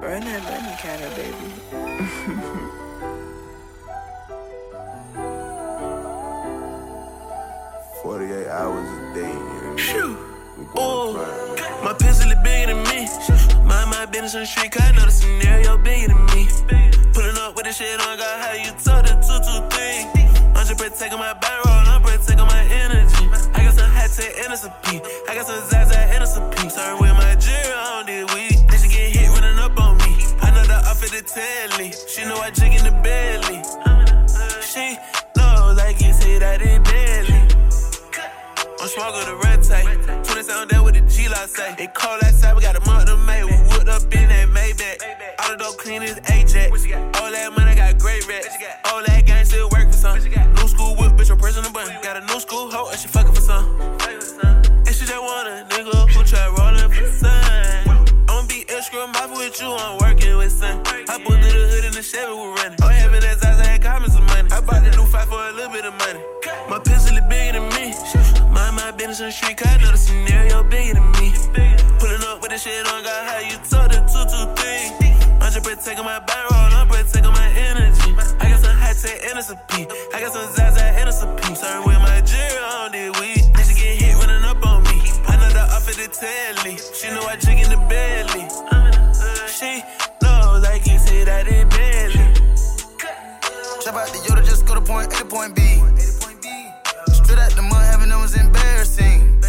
Run that money counter, baby. 48 hours a day. Shoot. Ooh. My pencil is bigger than me. Mind my business on the street, cause I know the scenario bigger than me. Pulling up with the shit on, got how you told it 223. I'm just protecting my bankroll, I'm protecting my energy. I got some hot tech and it's a P. I got some Zaza and it's a P. Starting with my jewelry on this week. Then she get hit running up on me. I know the outfit to telly. She know I jig in the belly. She knows I get hit out of belly. I'm smoking the red tape. 27 there with the G-Lock say. It cold outside, we got a month to make. We whipped up in that Maybach. All the dope clean is AJ. All that money, I got great rats. All that gang still work for some. New school whip, bitch, I'm pressing the button. Got a new school hoe, and she fucking for some. And she just want a nigga who try rollin' for sun. I'ma be extra mouth with you, I'm working with son. I put through the hood in the Chevy, we running. Oh, having that Zaza had comments of money. I bought the new 5 for a little bit of money. My pencil is bigger than me. Mind my business on the street, cause I know the scenario bigger than me. Pulling up with the shit on, got how you told it 223. I'm just protecting my bankroll, I'm protecting my energy. I got some hot tech and it's a P. I got some Zaza and it's a P. Starting with my jewelry on this week. Then she get hit running up on me. I know the outfit to telly. She know I jig in the belly. She knows I can say that it belly. Trap out the Yoda, just go to point A to point B. Straight out the mud, having them was embarrassing.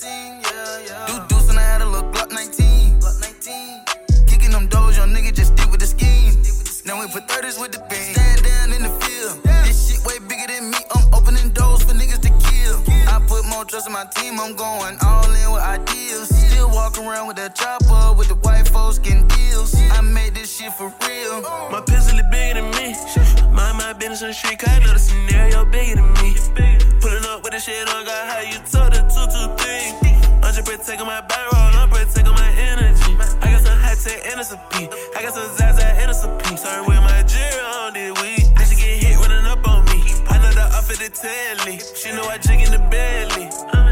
Deuce and I had a little Glock 19. Kicking them doors, young nigga just stick with the scheme. Now we put 30s with the beam. Stand down in the field. This shit way bigger than me. I'm opening doors for niggas to kill. I put more trust in my team. I'm going all in with ideals. Still walk around with that chopper with the white folks getting deals. I made this shit for real. My pencil is bigger than me. Mind my business on the street, cause I know the scenario bigger than me. Pulling up with the shit on, got how you told it 223. I'm just protecting my bankroll, I'm protecting my energy. I got some hot tech and it's a P. I got some Zaza and it's a P. Starting with my jewelry on this week. Then she get hit running up on me. I know the outfit to telly. She know I jig in the belly.